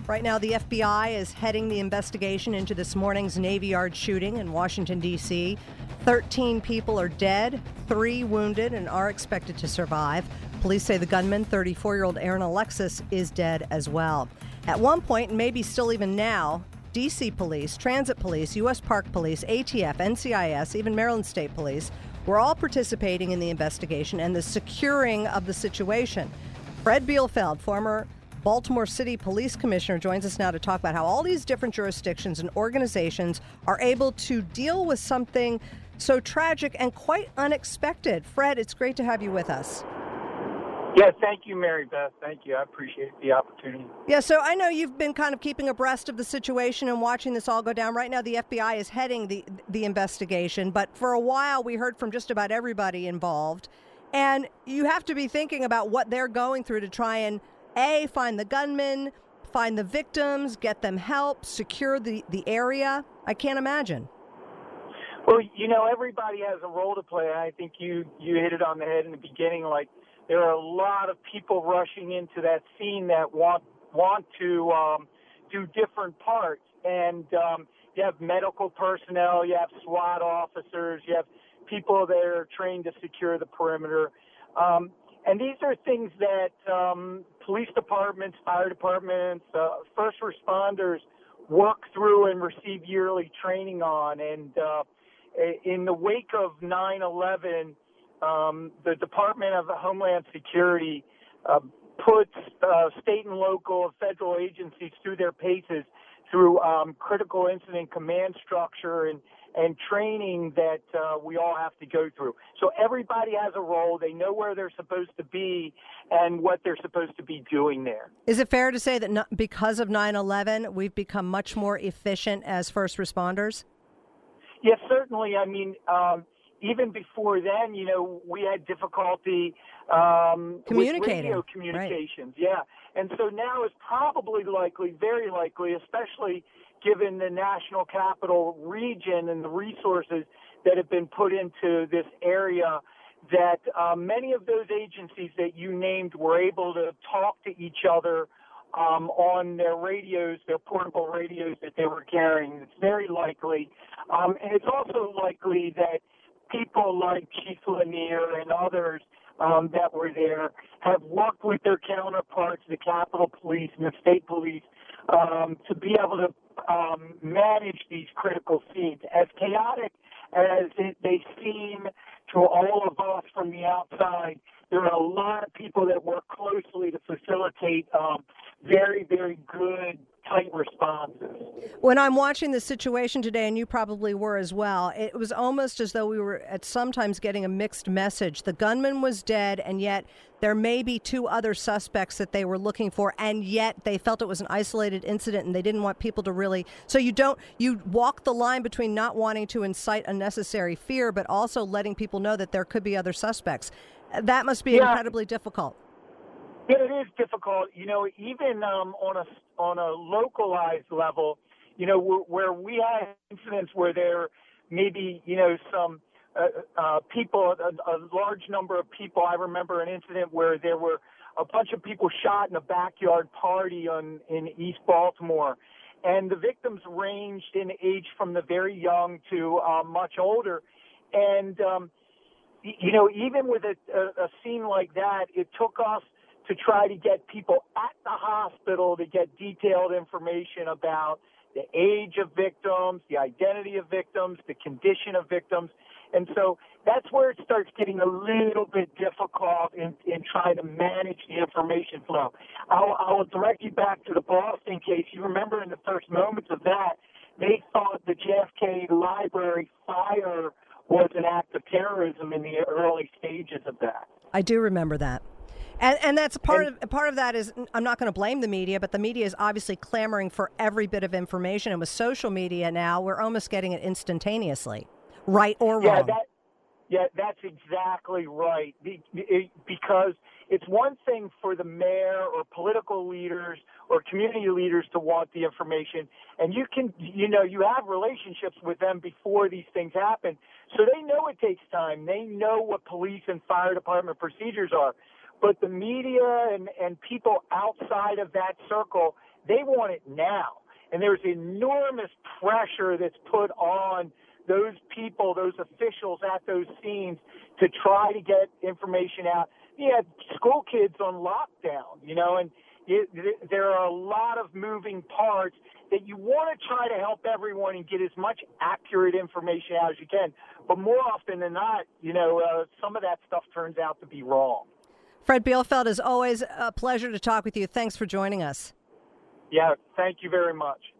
Right now, the FBI is heading the investigation into this morning's Navy Yard shooting in Washington, D.C. 13 people are dead, 3 wounded, and are expected to survive. Police say the gunman, 34-year-old Aaron Alexis, is dead as well. At one point, and maybe still even now, D.C. police, transit police, U.S. Park Police, ATF, NCIS, even Maryland State Police were all participating in the investigation and the securing of the situation. Fred Bielfeld, former Baltimore City Police Commissioner, joins us now to talk about how all these different jurisdictions and organizations are able to deal with something so tragic and quite unexpected. Fred, it's great to have you with us. Yeah, thank you, Mary Beth. Thank you. I appreciate the opportunity. Yeah, so I know you've been kind of keeping abreast of the situation and watching this all go down. Right now, the FBI is heading the investigation, but for a while we heard from just about everybody involved. And you have to be thinking about what they're going through to try and A, find the gunman, find the victims, get them help, secure the area. I can't imagine. Well, you know, everybody has a role to play. I think you hit it on the head in the beginning. Like, there are a lot of people rushing into that scene that want to do different parts. And you have medical personnel, you have SWAT officers, you have people that are trained to secure the perimeter. And these are things that police departments, fire departments, first responders work through and receive yearly training on. And in the wake of 9/11, the Department of Homeland Security puts state and local federal agencies through their paces through critical incident command structure and training that we all have to go through. So everybody has a role. They know where they're supposed to be and what they're supposed to be doing there. Is it fair to say that because of 9/11, we've become much more efficient as first responders? Yes, certainly. I mean, even before then, you know, we had difficulty communicating. With radio communications. Right. Yeah. And so now it's probably likely, very likely, especially given the national capital region and the resources that have been put into this area, that many of those agencies that you named were able to talk to each other on their radios, their portable radios that they were carrying. It's very likely. And it's also likely that people like Chief Lanier and others that were there have worked with their counterparts, the Capitol Police and the State Police, to be able to manage these critical scenes. As chaotic as they seem to all of us from the outside, there are a lot of people that work closely to facilitate very, very good, tight responses. When I'm watching the situation today, and you probably were as well, it was almost as though we were at sometimes getting a mixed message. The gunman was dead, and yet there may be 2 other suspects that they were looking for, and yet they felt it was an isolated incident, and they didn't want people to really. So you walk the line between not wanting to incite unnecessary fear, but also letting people know that there could be other suspects. That must be incredibly difficult. Yeah, it is difficult. You know, even on a localized level, you know, where we had incidents where there maybe, you know, some people, a large number of people. I remember an incident where there were a bunch of people shot in a backyard party in East Baltimore, and the victims ranged in age from the very young to much older. And, you know, even with a scene like that, it took us to try to get people at the hospital to get detailed information about the age of victims, the identity of victims, the condition of victims. And so that's where it starts getting a little bit difficult in trying to manage the information flow. I'll direct you back to the Boston case. You remember in the first moments of that, they thought the JFK Library fire was an act of terrorism in the early stages of that. I do remember that. And that's part of that is, I'm not going to blame the media, but the media is obviously clamoring for every bit of information. And with social media now, we're almost getting it instantaneously, right or wrong. That's exactly right. Because it's one thing for the mayor or political leaders or community leaders to want the information, and you have relationships with them before these things happen. So they know it takes time. They know what police and fire department procedures are. But the media and people outside of that circle, They want it now. And there's enormous pressure that's put on those people, those officials at those scenes to try to get information out. You had school kids on lockdown, and there are a lot of moving parts that you want to try to help everyone and get as much accurate information out as you can. But more often than not, some of that stuff turns out to be wrong. Fred Bielfeldt, as always, a pleasure to talk with you. Thanks for joining us. Yeah, thank you very much.